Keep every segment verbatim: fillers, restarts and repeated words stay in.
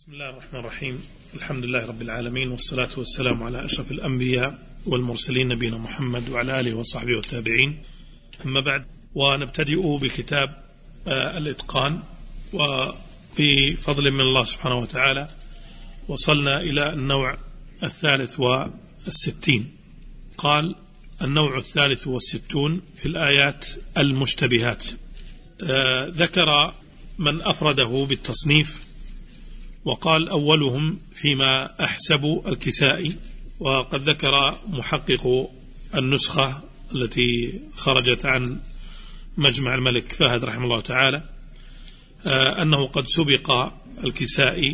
بسم الله الرحمن الرحيم. الحمد لله رب العالمين، والصلاة والسلام على أشرف الأنبياء والمرسلين نبينا محمد وعلى آله وصحبه والتابعين. أما بعد، ونبتدئ بكتاب الإتقان، وبفضل من الله سبحانه وتعالى وصلنا إلى النوع الثالث والستين. قال: النوع الثالث والستون في الآيات المشتبهات. ذكر من أفرده بالتصنيف، وقال: أولهم فيما أحسب الكسائي. وقد ذكر محقق النسخة التي خرجت عن مجمع الملك فهد رحمه الله تعالى أنه قد سبق الكسائي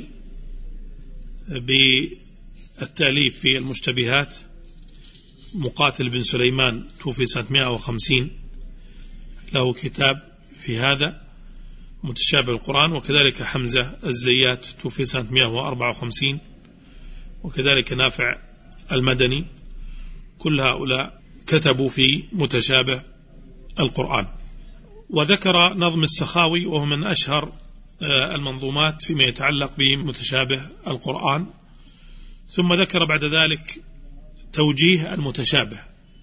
بالتأليف في المشتبهات. مقاتل بن سليمان توفي سنة مئة وخمسين، له كتاب في هذا متشابه القرآن، وكذلك حمزة الزيات توفي سنة مئة وأربعة وخمسين، وكذلك نافع المدني. كل هؤلاء كتبوا في متشابه القرآن. وذكر نظم السخاوي، وهو من أشهر المنظومات فيما يتعلق بمتشابه القرآن. ثم ذكر بعد ذلك توجيه المتشابه،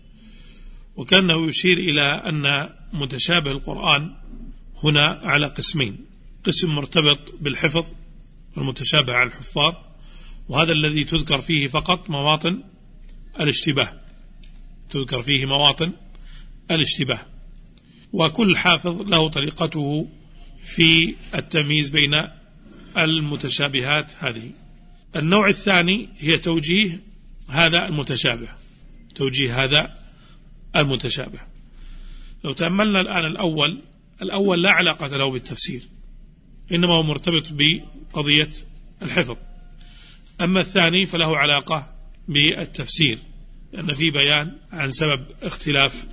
وكأنه يشير إلى أن متشابه القرآن هنا على قسمين: قسم مرتبط بالحفظ والمتشابه على الحفاظ، وهذا الذي تذكر فيه فقط مواطن الاشتباه، تذكر فيه مواطن الاشتباه، وكل حافظ له طريقته في التمييز بين المتشابهات هذه. النوع الثاني هي توجيه هذا المتشابه، توجيه هذا المتشابه. لو تأملنا الآن الأول الأول لا علاقة له بالتفسير، إنما هو مرتبط بقضية الحفظ. أما الثاني فله علاقة بالتفسير، لأن فيه بيان عن سبب اختلاف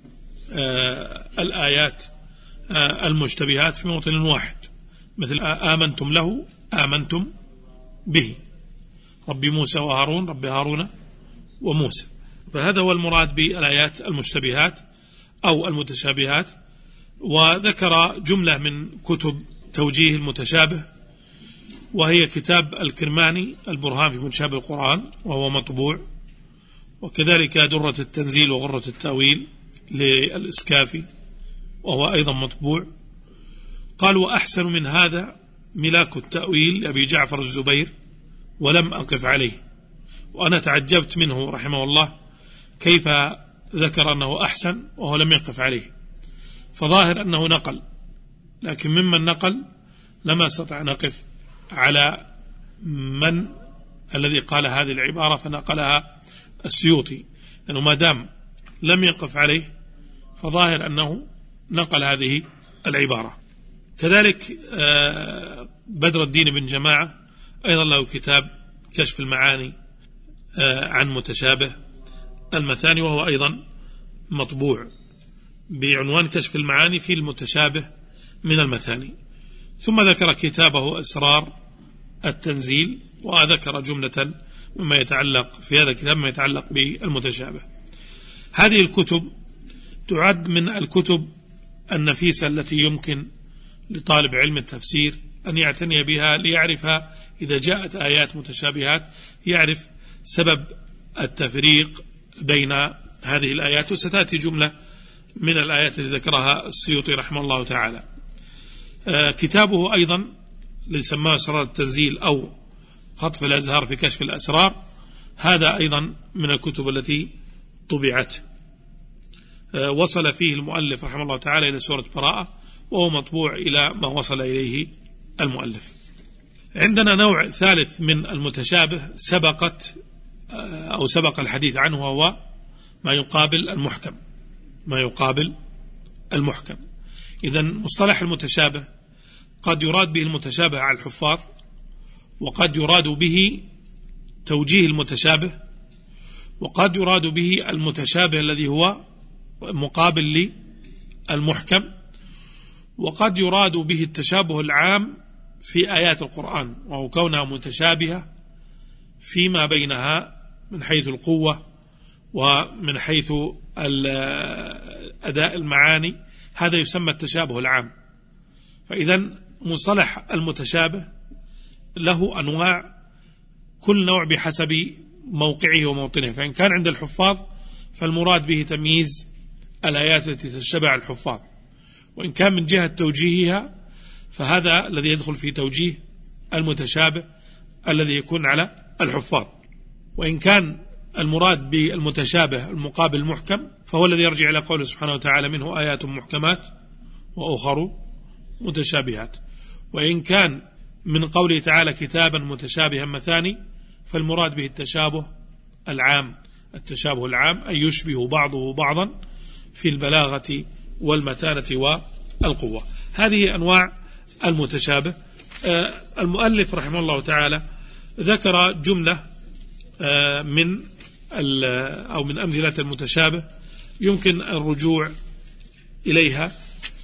آه الآيات آه المشتبهات في موطن واحد، مثل آمنتم له آمنتم به، رب موسى وهارون رب هارون وموسى. فهذا هو المراد بالآيات المشتبهات أو المتشابهات. وذكر جملة من كتب توجيه المتشابه، وهي كتاب الكرماني البرهان في متشابه القرآن، وهو مطبوع، وكذلك درة التنزيل وغرة التأويل للإسكافي، وهو أيضا مطبوع. قال: وأحسن من هذا ملاك التأويل لأبي جعفر الزبير، ولم أقف عليه. وأنا تعجبت منه رحمه الله كيف ذكر أنه أحسن وهو لم يقف عليه، فظاهر أنه نقل، لكن ممن نقل لما استطع نقف على من الذي قال هذه العبارة فنقلها السيوطي، لأنه ما دام لم يقف عليه فظاهر أنه نقل هذه العبارة. كذلك بدر الدين بن جماعة أيضا له كتاب كشف المعاني عن متشابه المثاني، وهو أيضا مطبوع بعنوان كشف المعاني في المتشابه من المثاني. ثم ذكر كتابه أسرار التنزيل، وذكر جملة مما يتعلق في هذا الكتاب مما يتعلق بالمتشابه. هذه الكتب تعد من الكتب النفيسة التي يمكن لطالب علم التفسير أن يعتني بها، ليعرف إذا جاءت آيات متشابهات يعرف سبب التفريق بين هذه الآيات. وستأتي جملة من الآيات التي ذكرها السيوطي رحمه الله تعالى. آه كتابه أيضا لسماه أسرار التنزيل أو خطف الأزهار في كشف الأسرار، هذا أيضا من الكتب التي طبعت. آه وصل فيه المؤلف رحمه الله تعالى إلى سورة براءة، وهو مطبوع إلى ما وصل إليه المؤلف. عندنا نوع ثالث من المتشابه سبقت آه أو سبق الحديث عنه، وهو ما يقابل المحكم، ما يقابل المحكم. إذن مصطلح المتشابه قد يراد به المتشابه على الحفاظ، وقد يراد به توجيه المتشابه، وقد يراد به المتشابه الذي هو مقابل للمحكم، وقد يراد به التشابه العام في آيات القرآن، وهو كونها متشابهة فيما بينها من حيث القوة ومن حيث أداء المعاني، هذا يسمى التشابه العام. فإذا مصطلح المتشابه له أنواع، كل نوع بحسب موقعه وموطنه. فإن كان عند الحفاظ فالمراد به تمييز الآيات التي تشبع الحفاظ، وإن كان من جهة توجيهها فهذا الذي يدخل في توجيه المتشابه الذي يكون على الحفاظ. وإن كان المراد بالمتشابه المقابل المحكم فهو الذي يرجع إلى قوله سبحانه وتعالى منه آيات محكمات وأخر متشابهات. وإن كان من قوله تعالى كتابا متشابها مثاني فالمراد به التشابه العام، التشابه العام أن يشبه بعضه بعضا في البلاغة والمتانة والقوة. هذه أنواع المتشابه. المؤلف رحمه الله تعالى ذكر جملة من أو من أمثلة المتشابه يمكن الرجوع إليها.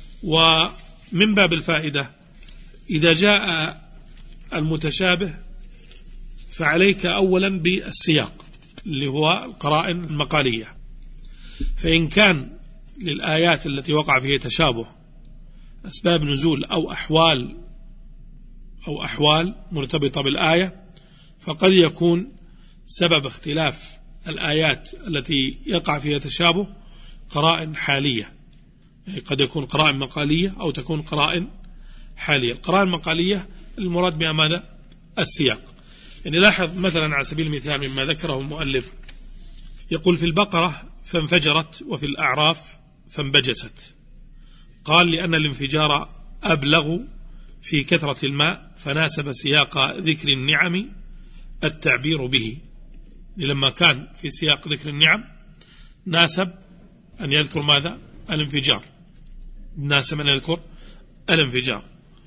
ومن باب الفائدة إذا جاء المتشابه فعليك أولا بالسياق اللي هو القرائن المقالية. فإن كان للآيات التي وقع فيها تشابه أسباب نزول أو أحوال أو أحوال مرتبطة بالآية فقد يكون سبب اختلاف الآيات التي يقع فيها تشابه قرائن حالية، يعني قد يكون قرائن مقالية أو تكون قرائن حالية. القرائن المقالية المراد بها ماذا؟ السياق. يعني لاحظ مثلا على سبيل المثال مما ذكره المؤلف، يقول في البقرة فانفجرت وفي الأعراف فانبجست. قال لأن الانفجار أبلغ في كثرة الماء فناسب سياق ذكر النعم التعبير به. لما كان في سياق ذكر النعم ناسب أن يذكر ماذا؟ الانفجار، ناسب أن يذكر الانفجار.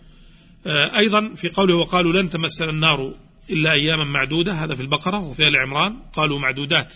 أيضا في قوله وقالوا لن تمسنا النار إلا أياما معدودة، هذا في البقرة. وفي آل عمران قالوا معدودات.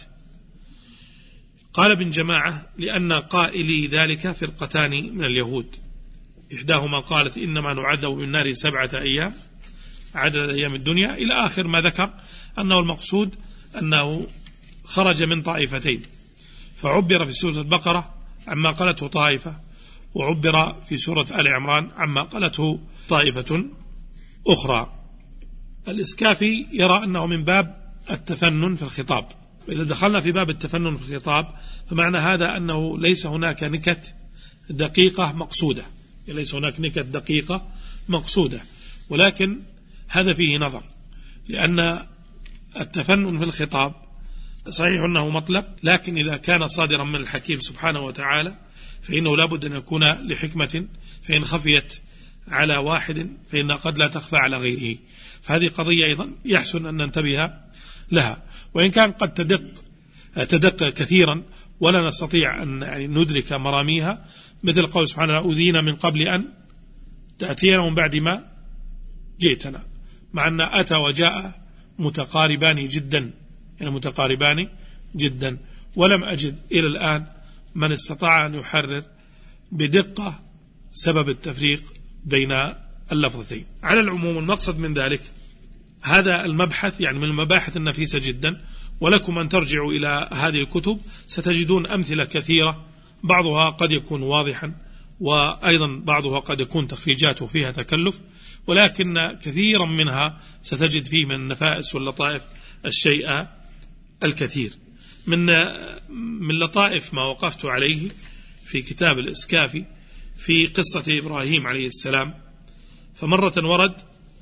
قال ابن جماعة لأن قائلي ذلك فرقتان من اليهود، إحداهما قالت إنما نعذب بالنار سبعة أيام عدد أيام الدنيا، إلى آخر ما ذكر أنه المقصود أنه خرج من طائفتين، فعبر في سورة البقرة عما قالته طائفة، وعبر في سورة آل عمران عما قالته طائفة أخرى. الإسكافي يرى أنه من باب التفنن في الخطاب. وإذا دخلنا في باب التفنن في الخطاب فمعنى هذا أنه ليس هناك نكت دقيقة مقصودة، ليس هناك نكت دقيقة مقصودة، ولكن هذا فيه نظر، لأن التفنن في الخطاب صحيح أنه مطلب، لكن إذا كان صادرا من الحكيم سبحانه وتعالى فإنه لا بد أن يكون لحكمة، فإن خفيت على واحد فإن قد لا تخفى على غيره. فهذه قضية أيضا يحسن أن ننتبه لها، وإن كان قد تدق تدق كثيرا ولا نستطيع أن يعني ندرك مراميها، مثل قول سبحانه أوذينا من قبل أن تأتينا ومن بعد ما جئتنا، مع أن أتى وجاء متقاربان جدا، يعني متقاربان جدا، ولم أجد إلى الآن من استطاع أن يحرر بدقة سبب التفريق بين اللفظتين. على العموم المقصد من ذلك هذا المبحث يعني من المباحث النفيسة جدا، ولكم أن ترجعوا إلى هذه الكتب ستجدون أمثلة كثيرة، بعضها قد يكون واضحا وأيضا بعضها قد يكون تخريجاته فيها تكلف، ولكن كثيرا منها ستجد فيه من النفائس واللطائف الشيء الكثير. من من لطائف ما وقفت عليه في كتاب الإسكافي في قصة إبراهيم عليه السلام، فمرة ورد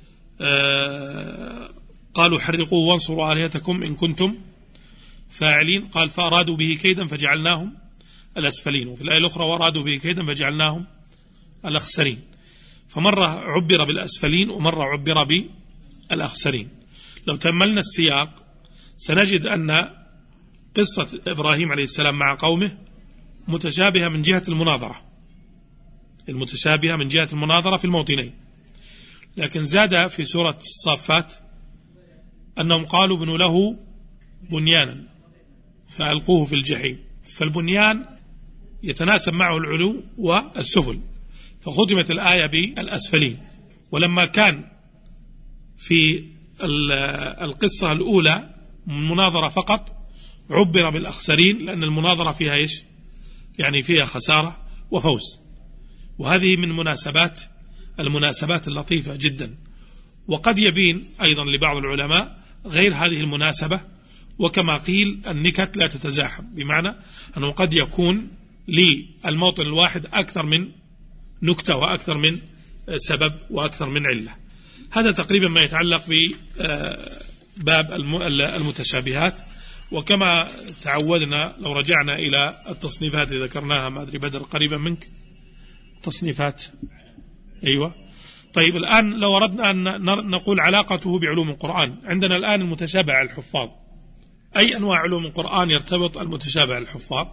قالوا حرقوا وانصروا آلهتكم إن كنتم فاعلين، قال فأرادوا به كيدا فجعلناهم الأسفلين، وفي الآية الأخرى وأرادوا به كيدا فجعلناهم الأخسرين. فمرة عبر بالأسفلين ومرة عبر بالأخسرين. لو تأملنا السياق سنجد أن قصة إبراهيم عليه السلام مع قومه متشابهة من جهة المناظرة، المتشابهة من جهة المناظرة في الموطنين، لكن زاد في سورة الصافات أنهم قالوا بنوا له بنيانا فألقوه في الجحيم. فالبنيان يتناسب معه العلو والسفل، فختمت الآية بالأسفلين. ولما كان في القصة الأولى مناظرة فقط عبر بالأخسرين، لأن المناظرة فيها إيش؟ يعني فيها خسارة وفوز. وهذه من مناسبات المناسبات اللطيفة جدا. وقد يبين أيضا لبعض العلماء غير هذه المناسبة، وكما قيل النكت لا تتزاحم، بمعنى أنه قد يكون للموطن الواحد أكثر من نكتة وأكثر من سبب وأكثر من علة. هذا تقريبا ما يتعلق بباب المتشابهات. وكما تعودنا لو رجعنا إلى التصنيفات اللي ذكرناها، ما أدري بدر قريبا منك تصنيفات. أيوة. طيب الآن لو أردنا أن نقول علاقته بعلوم القرآن، عندنا الآن المتشابه على الحفاظ. أي أنواع علوم القرآن يرتبط المتشابه على الحفاظ؟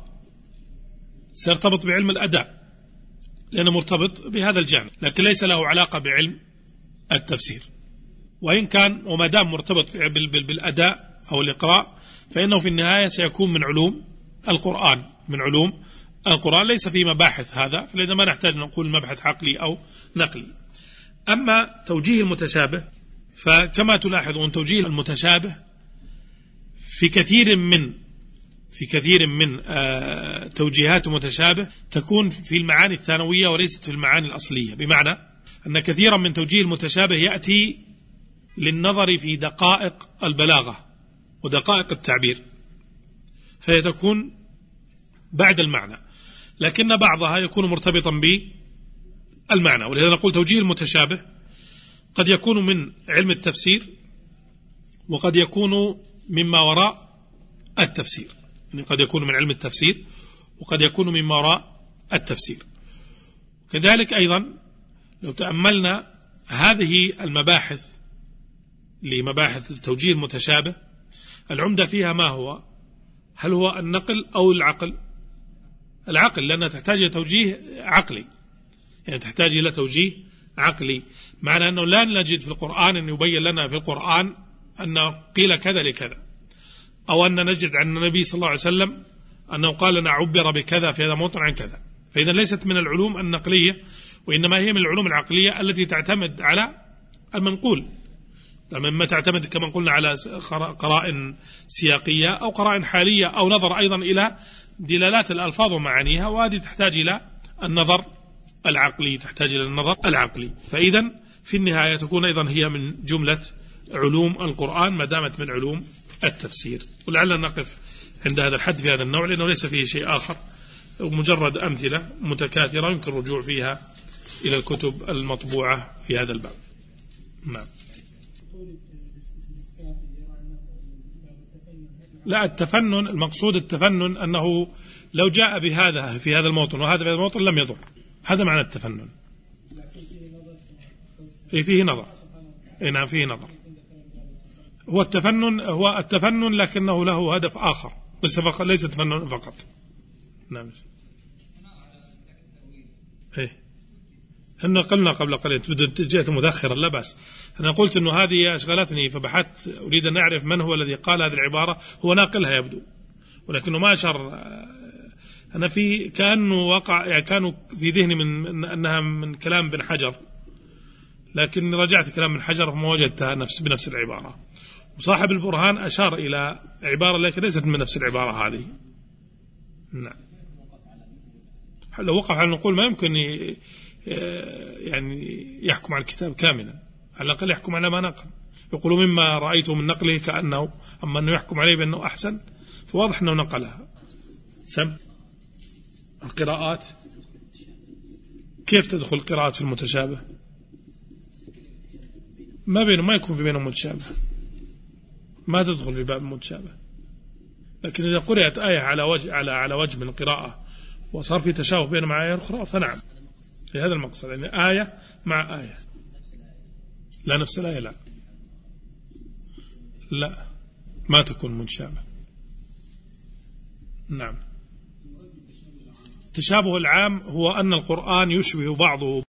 سيرتبط بعلم الأداء لأنه مرتبط بهذا الجانب، لكن ليس له علاقة بعلم التفسير. وإن كان وما دام مرتبط بالأداء أو الإقراء فإنه في النهاية سيكون من علوم القرآن، من علوم القرآن، ليس في مباحث هذا، فلذا ما نحتاج نقول مبحث عقلي أو نقلي. أما توجيه المتشابه فكما تلاحظون توجيه المتشابه في كثير من في كثير من آه توجيهات المتشابه تكون في المعاني الثانوية وليست في المعاني الأصلية، بمعنى أن كثيرا من توجيه المتشابه يأتي للنظر في دقائق البلاغة ودقائق التعبير، فهي تكون بعد المعنى، لكن بعضها يكون مرتبطا بالمعنى. ولهذا نقول توجيه المتشابه قد يكون من علم التفسير وقد يكون مما وراء التفسير، يعني قد يكون من علم التفسير وقد يكون مما وراء التفسير. كذلك أيضا لو تأملنا هذه المباحث لمباحث التوجيه المتشابه، العمدة فيها ما هو؟ هل هو النقل أو العقل؟ العقل، لأنها تحتاج إلى توجيه عقلي، يعني تحتاج إلى توجيه عقلي، معنى أنه لا نجد في القرآن أن يبين لنا في القرآن أنه قيل كذا لكذا، أو أن نجد عن النبي صلى الله عليه وسلم أنه قال لنا عبر بكذا في هذا موطن عن كذا. فإذا ليست من العلوم النقلية، وإنما هي من العلوم العقلية التي تعتمد على المنقول، لما تعتمد كما قلنا على قرائن سياقية أو قرائن حالية أو نظر أيضا إلى دلالات الألفاظ ومعانيها، وهذه تحتاج إلى النظر العقلي، تحتاج إلى النظر العقلي. فإذا في النهاية تكون أيضا هي من جملة علوم القرآن ما دامت من علوم التفسير. ولعلنا نقف عند هذا الحد في هذا النوع، لأنه ليس فيه شيء آخر، مجرد أمثلة متكاثرة يمكن الرجوع فيها إلى الكتب المطبوعة في هذا الباب. نعم. لا، التفنن المقصود التفنن أنه لو جاء بهذا في هذا الموطن وهذا في هذا الموطن لم يضر، هذا معنى التفنن. إيه فيه نظر، إيه نعم فيه نظر. هو التفنن هو التفنن لكنه له هدف آخر، بس فقط ليس تفنن فقط. نعم. إيه إحنا قلنا قبل قليل جئت مذخرا، لا بأس. أنا قلت إنه هذه أشغلتني فبحثت أريد أن أعرف من هو الذي قال هذه العبارة، هو ناقلها يبدو ولكنه ما أشر. أنا في كأنه وقع يعني كانوا في ذهني من أنها من كلام بن حجر، لكن رجعت كلام بن حجر فما وجدتها نفس بنفس العبارة. وصاحب البرهان أشار إلى عبارة لكن ليست من نفس العبارة هذه. نعم. لو وقف على نقول ما يمكن يعني يحكم على الكتاب كاملا، على الأقل يحكم على ما نقل. يقول مما رأيته من نقله كأنه، أما أنه يحكم عليه بأنه أحسن فواضح أنه نقلها. سم القراءات، كيف تدخل القراءات في المتشابه؟ ما بينه ما يكون في بينهم متشابه، ما تدخل في باب المتشابه. لكن إذا قرأت آية على وجه على على وجه من القراءة وصار في تشابه بين مع آية أخرى فنعم، في هذا المقصد، يعني آية مع آية. لا نفس الآية، لا لا ما تكون متشابه. نعم. التشابه العام هو أن القرآن يشبه بعضه